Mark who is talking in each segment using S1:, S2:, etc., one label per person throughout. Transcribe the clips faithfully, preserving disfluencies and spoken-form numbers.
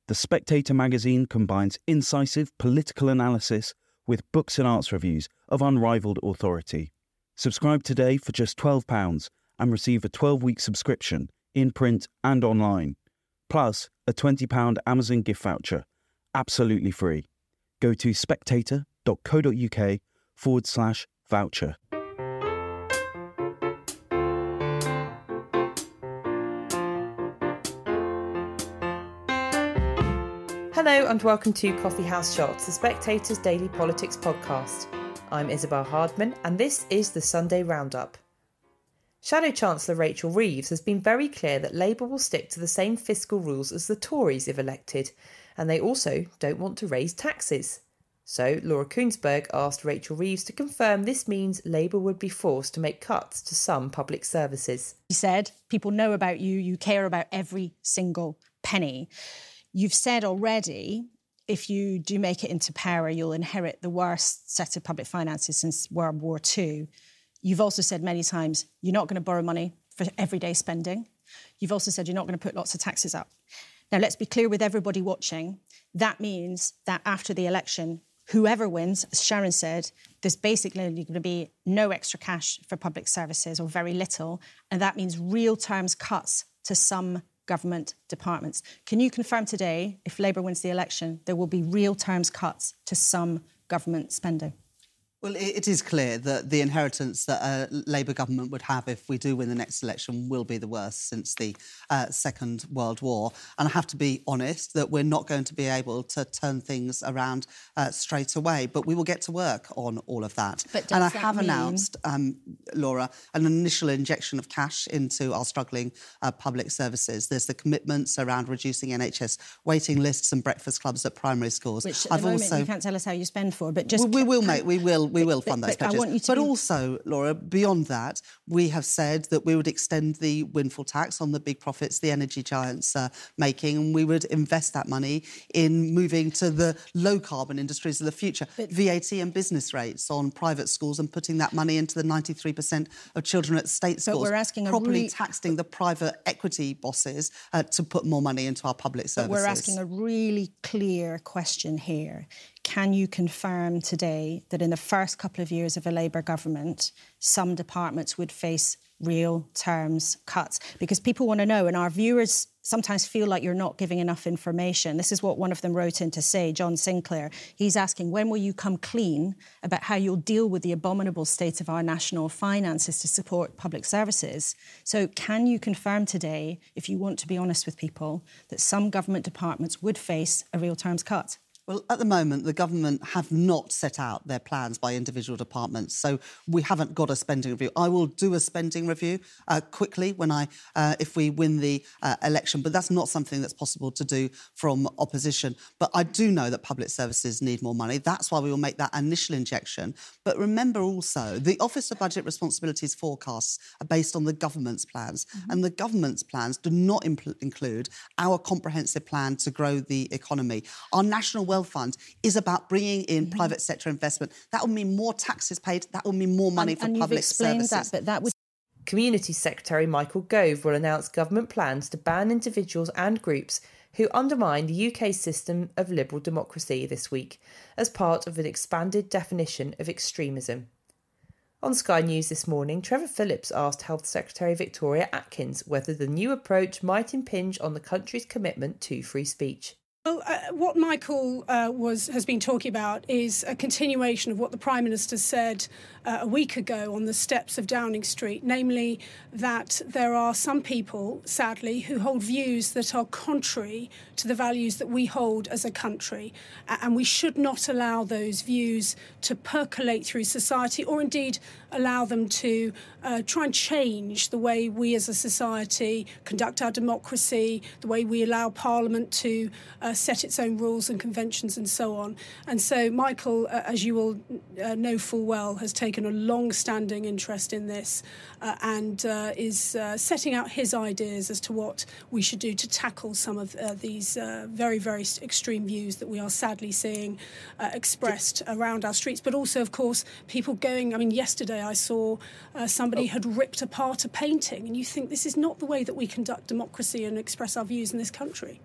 S1: The Spectator magazine combines incisive political analysis with books and arts reviews of unrivalled authority. Subscribe today for just twelve pounds and receive a twelve-week subscription in print and online, plus a twenty pounds Amazon gift voucher, absolutely free. Go to spectator.co.uk forward slash voucher.
S2: Hello and welcome to Coffee House Shots, the Spectator's daily politics podcast. I'm Isabel Hardman and this is the Sunday Roundup. Shadow Chancellor Rachel Reeves has been very clear that Labour will stick to the same fiscal rules as the Tories if elected, and they also don't want to raise taxes. So Laura Kuenssberg asked Rachel Reeves to confirm this means Labour would be forced to make cuts to some public services.
S3: She said, people know about you, you care about every single penny. You've said already, if you do make it into power, you'll inherit the worst set of public finances since World War Two. You've also said many times you're not going to borrow money for everyday spending. You've also said you're not going to put lots of taxes up. Now, let's be clear with everybody watching. That means that after the election, whoever wins, as Sharon said, there's basically going to be no extra cash for public services or very little. And that means real terms cuts to some government departments. Can you confirm today, if Labour wins the election, there will be real terms cuts to some government spending?
S4: Well, it is clear that the inheritance that a Labour government would have if we do win the next election will be the worst since the uh, Second World War. And I have to be honest that we're not going to be able to turn things around uh, straight away, but we will get to work on all of that.
S3: But
S4: and I
S3: that
S4: have
S3: mean...
S4: announced, um, Laura, an initial injection of cash into our struggling uh, public services. There's the commitments around reducing N H S waiting lists and breakfast clubs at primary schools.
S3: Which at
S4: I've
S3: the moment
S4: also...
S3: you can't tell us how you spend for, but just...
S4: We, we will, mate, we will. We will fund
S3: but,
S4: those
S3: but
S4: pledges.
S3: I want you to
S4: but
S3: be...
S4: also, Laura, beyond that, we have said that we would extend the windfall tax on the big profits the energy giants are making, and we would invest that money in moving to the low-carbon industries of the future, but... V A T and business rates on private schools and putting that money into the ninety-three percent of children at state schools.
S3: But we're asking
S4: properly
S3: a re...
S4: taxing the private equity bosses uh, to put more money into our public services.
S3: But we're asking a really clear question here. Can you confirm today that in the first couple of years of a Labour government, some departments would face real terms cuts? Because people want to know, and our viewers sometimes feel like you're not giving enough information. This is what one of them wrote in to say, John Sinclair. He's asking, when will you come clean about how you'll deal with the abominable state of our national finances to support public services? So can you confirm today, if you want to be honest with people, that some government departments would face a real terms cut?
S4: Well, at the moment, the government have not set out their plans by individual departments, so we haven't got a spending review. I will do a spending review uh, quickly when I, uh, if we win the uh, election, but that's not something that's possible to do from opposition. But I do know that public services need more money. That's why we will make that initial injection. But remember also, the Office of Budget Responsibilities forecasts are based on the government's plans, mm-hmm. and the government's plans do not impl- include our comprehensive plan to grow the economy. Our National Wealth Fund is about bringing in mm-hmm. private sector investment. That will mean more taxes paid. That will mean more money
S3: and,
S4: for
S3: and
S4: public
S3: you've explained
S4: services.
S3: That, but that would...
S2: Community Secretary Michael Gove will announce government plans to ban individuals and groups who undermine the U K system of liberal democracy this week as part of an expanded definition of extremism. On Sky News this morning, Trevor Phillips asked Health Secretary Victoria Atkins whether the new approach might impinge on the country's commitment to free speech.
S5: Well, uh, what Michael uh, was has been talking about is a continuation of what the Prime Minister said uh, a week ago on the steps of Downing Street, namely that there are some people, sadly, who hold views that are contrary to the values that we hold as a country, and we should not allow those views to percolate through society or indeed allow them to uh, try and change the way we as a society conduct our democracy, the way we allow Parliament to uh, set its own rules and conventions and so on. And so Michael, uh, as you will uh, know full well, has taken a long-standing interest in this uh, and uh, is uh, setting out his ideas as to what we should do to tackle some of uh, these uh, very, very extreme views that we are sadly seeing uh, expressed around our streets. But also, of course, people going... I mean, yesterday I saw uh, somebody had ripped apart a painting, and you think this is not the way that we conduct democracy and express our views in this country.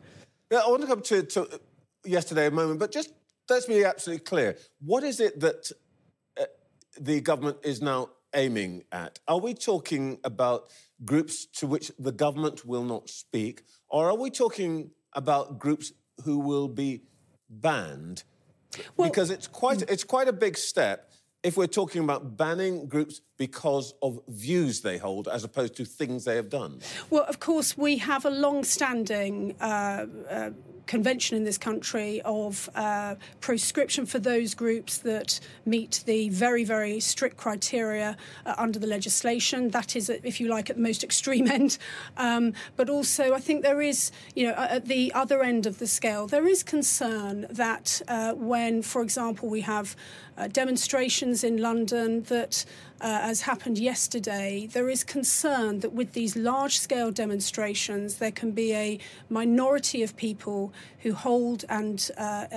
S6: Yeah, I want to come to, to yesterday a moment, but just let's be absolutely clear. What is it that uh, the government is now aiming at? Are we talking about groups to which the government will not speak, or are we talking about groups who will be banned? Well, because it's quite it's quite a big step if we're talking about banning groups because of views they hold as opposed to things they have done.
S5: Well, of course, we have a long-standing uh, uh, convention in this country of uh, proscription for those groups that meet the very, very strict criteria uh, under the legislation. That is, if you like, at the most extreme end. Um, but also, I think there is, you know, at the other end of the scale, there is concern that uh, when, for example, we have uh, demonstrations in London that Uh, as happened yesterday, there is concern that with these large-scale demonstrations, there can be a minority of people who hold and uh,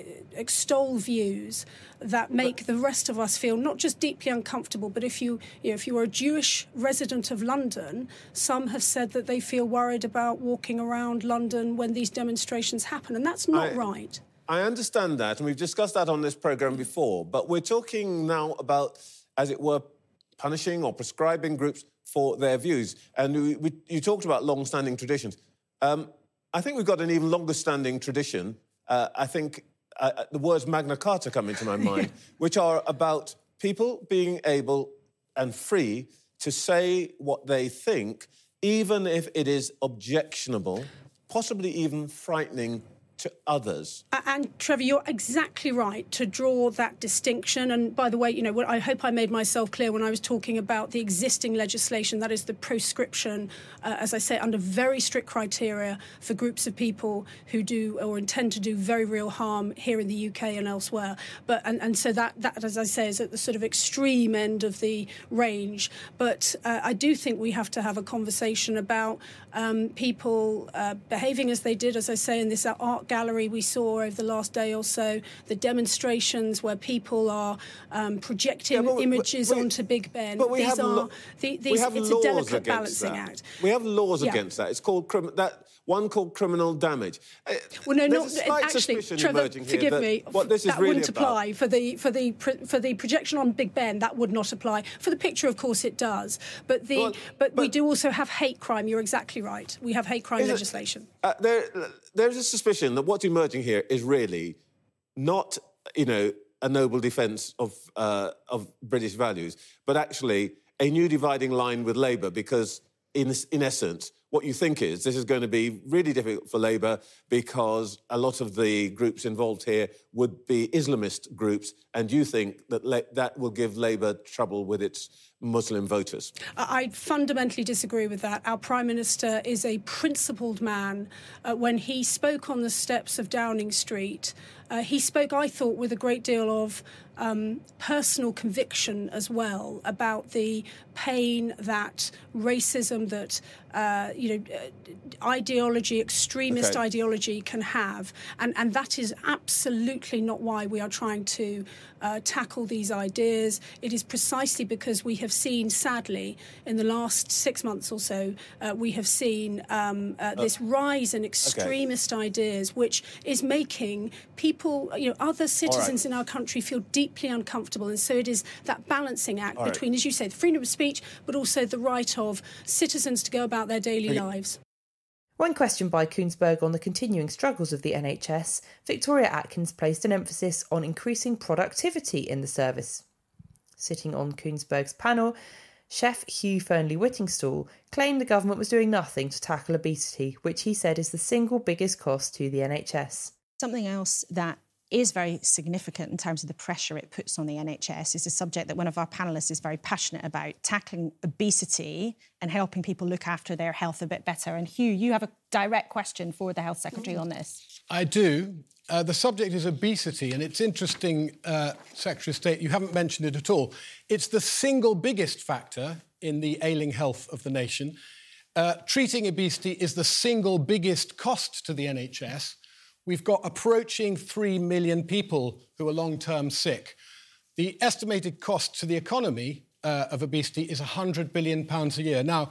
S5: extol views that make the rest of us feel not just deeply uncomfortable, but if you, you know, if you are a Jewish resident of London, some have said that they feel worried about walking around London when these demonstrations happen, and that's not
S6: I,
S5: right.
S6: I understand that, and we've discussed that on this programme before, but we're talking now about, as it were, punishing or prescribing groups for their views. And we, we, you talked about long-standing traditions. Um, I think we've got an even longer-standing tradition. Uh, I think uh, the words Magna Carta come into my mind, which are about people being able and free to say what they think, even if it is objectionable, possibly even frightening to others.
S5: And, Trevor, you're exactly right to draw that distinction. And by the way, you know, I hope I made myself clear when I was talking about the existing legislation, that is the proscription, uh, as I say, under very strict criteria for groups of people who do or intend to do very real harm here in the U K and elsewhere. But and, and so that, that, as I say, is at the sort of extreme end of the range. But uh, I do think we have to have a conversation about um, people uh, behaving as they did, as I say, in this art gallery we saw over the last day or so, the demonstrations where people are um, projecting yeah, we, images we, onto Big Ben.
S6: But we
S5: these
S6: have,
S5: are
S6: lo-
S5: the, these,
S6: we have
S5: it's
S6: laws
S5: a delicate
S6: against
S5: balancing
S6: that.
S5: act.
S6: We have laws
S5: yeah.
S6: against that. It's called crim- that one called criminal damage. Uh,
S5: well, no,
S6: There's
S5: not
S6: a slight
S5: actually.
S6: suspicion
S5: Trevor,
S6: emerging here
S5: forgive
S6: that
S5: me.
S6: What this is
S5: that
S6: really
S5: wouldn't
S6: about.
S5: apply for the for the for the projection on Big Ben. That would not apply for the picture. Of course, it does. But the
S6: well,
S5: but,
S6: but
S5: we do also have hate crime. You're exactly right. We have hate crime legislation.
S6: It, uh, there, there's a suspicion that what's emerging here is really not, you know, a noble defence of uh, of British values, but actually a new dividing line with Labour, because in in essence, what you think is this is going to be really difficult for Labour because a lot of the groups involved here would be Islamist groups, and you think that le- that will give Labour trouble with its Muslim voters.
S5: I fundamentally disagree with that. Our Prime Minister is a principled man. Uh, when he spoke on the steps of Downing Street, uh, he spoke, I thought, with a great deal of um, personal conviction as well about the pain that racism, that uh, you know, uh, ideology, extremist okay. ideology can have, and and that is absolutely not why we are trying to uh, tackle these ideas. It is precisely because we have seen, sadly, in the last six months or so, uh, we have seen um, uh, this rise in extremist okay. ideas, which is making people, you know, other citizens right. in our country feel deeply uncomfortable. And so it is that balancing act All between, right. as you say, the freedom of speech, but also the right of citizens to go about their daily okay. lives.
S2: When questioned by Koonsberg on the continuing struggles of the N H S, Victoria Atkins placed an emphasis on increasing productivity in the service. Sitting on Koonsberg's panel, Chef Hugh Fearnley-Whittingstall claimed the government was doing nothing to tackle obesity, which he said is the single biggest cost to the N H S.
S3: Something else that is very significant in terms of the pressure it puts on the N H S is a subject that one of our panellists is very passionate about, tackling obesity and helping people look after their health a bit better. And Hugh, you have a direct question for the Health Secretary on this.
S7: I do. Uh, the subject is obesity, and it's interesting, uh, Secretary of State, you haven't mentioned it at all. It's the single biggest factor in the ailing health of the nation. Uh, treating obesity is the single biggest cost to the N H S. We've got approaching three million people who are long-term sick. The estimated cost to the economy uh, of obesity is one hundred billion pounds a year. Now,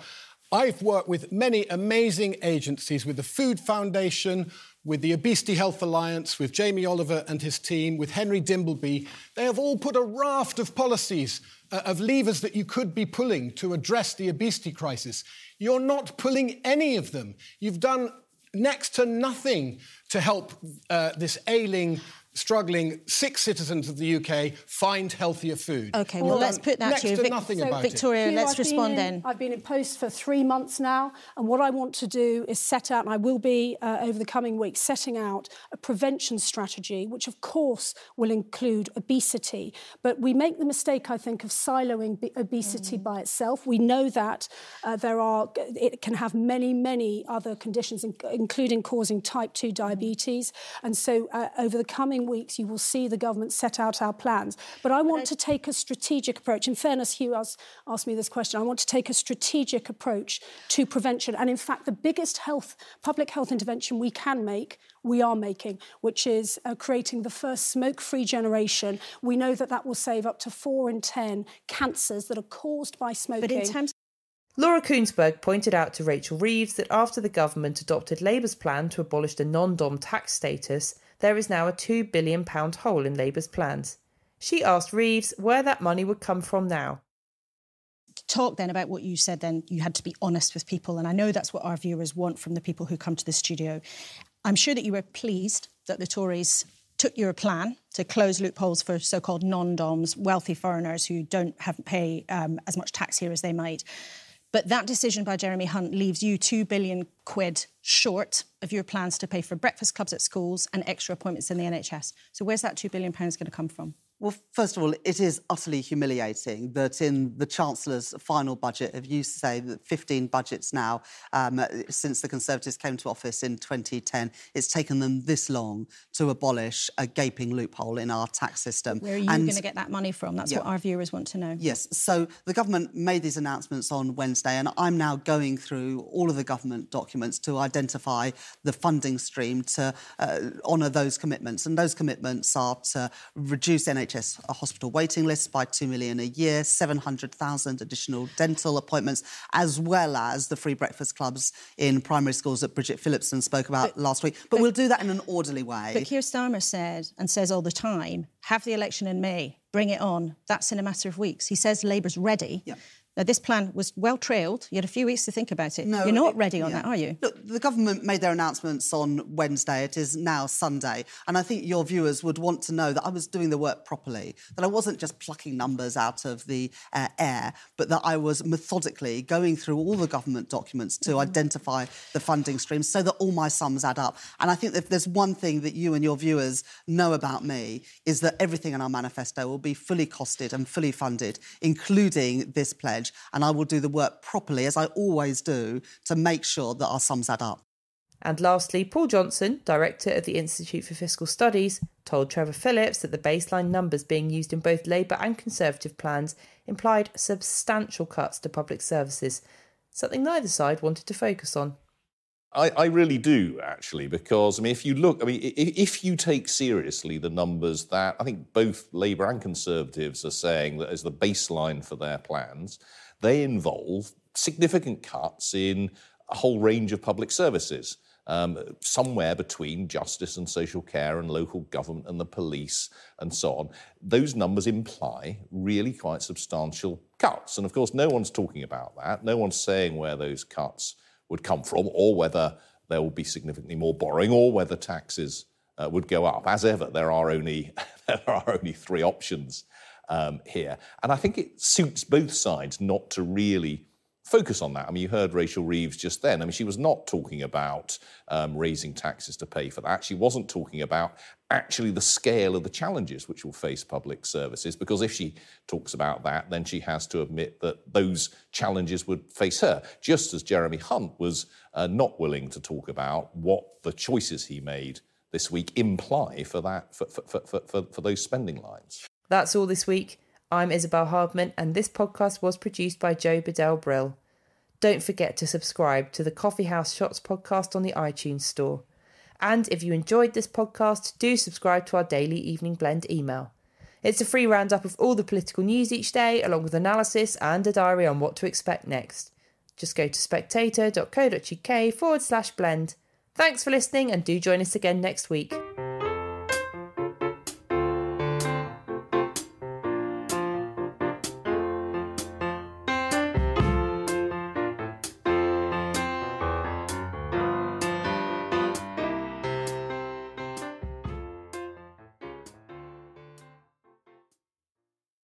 S7: I've worked with many amazing agencies, with the Food Foundation, with the Obesity Health Alliance, with Jamie Oliver and his team, with Henry Dimbleby. They have all put a raft of policies, uh, of levers that you could be pulling to address the obesity crisis. You're not pulling any of them. You've done next to nothing to help uh, this ailing, struggling sick citizens of the U K find healthier food.
S3: OK, well, let's put that
S7: next
S3: to you.
S7: to
S3: Vic-
S7: nothing
S3: so
S7: about
S3: Victoria,
S7: it.
S3: let's
S5: I've
S3: respond
S5: been in,
S3: then.
S5: I've been in post for three months now, and what I want to do is set out, and I will be uh, over the coming weeks, setting out a prevention strategy, which of course will include obesity. But we make the mistake, I think, of siloing b- obesity mm. by itself. We know that uh, there are, it can have many, many other conditions, in- including causing type two diabetes. And so uh, over the coming weeks, you will see the government set out our plans. But I want to take a strategic approach. In fairness, Hugh asked, asked me this question. I want to take a strategic approach to prevention. And in fact, the biggest health, public health intervention we can make, we are making, which is uh, creating the first smoke-free generation. We know that that will save up to four in ten cancers that are caused by smoking.
S3: But in terms
S2: Laura Kuenssberg pointed out to Rachel Reeves that after the government adopted Labour's plan to abolish the non-dom tax status, there is now a two billion pounds hole in Labour's plans. She asked Reeves where that money would come from now.
S3: Talk then about what you said then. You had to be honest with people, and I know that's what our viewers want from the people who come to the studio. I'm sure that you were pleased that the Tories took your plan to close loopholes for so-called non-doms, wealthy foreigners who don't have to pay um, as much tax here as they might. But that decision by Jeremy Hunt leaves you two billion quid short of your plans to pay for breakfast clubs at schools and extra appointments in the N H S. So where's that two billion pounds going to come from?
S4: Well, first of all, it is utterly humiliating that in the Chancellor's final budget, if you say that fifteen budgets now, um, since the Conservatives came to office in twenty ten, it's taken them this long to abolish a gaping loophole in our tax system.
S3: Where are you going to get that money from? That's yeah. what our viewers want to know.
S4: Yes, so the government made these announcements on Wednesday, and I'm now going through all of the government documents to identify the funding stream to uh, honour those commitments. And those commitments are to reduce N H S hospital waiting lists by two million a year, seven hundred thousand additional dental appointments, as well as the free breakfast clubs in primary schools that Bridget Phillipson spoke about but, last week. But, but we'll do that in an orderly way.
S3: But Keir Starmer said, and says all the time, have the election in May, bring it on. That's in a matter of weeks. He says Labour's ready. Yeah. Now, this plan was well-trailed. You had a few weeks to think about it. No, You're not it, ready on yeah. that, are you?
S4: Look, the government made their announcements on Wednesday. It is now Sunday. And I think your viewers would want to know that I was doing the work properly, that I wasn't just plucking numbers out of the uh, air, but that I was methodically going through all the government documents to mm-hmm. identify the funding streams so that all my sums add up. And I think that if there's one thing that you and your viewers know about me is that everything in our manifesto will be fully costed and fully funded, including this pledge. And I will do the work properly, as I always do, to make sure that our sums add up.
S2: And lastly, Paul Johnson, director of the Institute for Fiscal Studies, told Trevor Phillips that the baseline numbers being used in both Labour and Conservative plans implied substantial cuts to public services, something neither side wanted to focus on.
S8: I, I really do, actually, because, I mean, if you look, I mean, if, if you take seriously the numbers that I think both Labour and Conservatives are saying that as the baseline for their plans, they involve significant cuts in a whole range of public services, um, somewhere between justice and social care and local government and the police and so on. Those numbers imply really quite substantial cuts. And, of course, no one's talking about that. No one's saying where those cuts would come from, or whether there will be significantly more borrowing, or whether taxes uh, would go up. As ever, there are only there are only three options um, here, and I think it suits both sides not to really focus on that. I mean, you heard Rachel Reeves just then. I mean, she was not talking about um, raising taxes to pay for that. She wasn't talking about actually the scale of the challenges which will face public services, because if she talks about that, then she has to admit that those challenges would face her, just as Jeremy Hunt was uh, not willing to talk about what the choices he made this week imply for that for, for, for, for, for those spending lines.
S2: That's all this week. I'm Isabel Hardman, and this podcast was produced by Joe Bedell-Brill. Don't forget to subscribe to the Coffee House Shots podcast on the iTunes store. And if you enjoyed this podcast, do subscribe to our daily Evening Blend email. It's a free roundup of all the political news each day, along with analysis and a diary on what to expect next. Just go to spectator.co.uk forward slash blend. Thanks for listening and do join us again next week.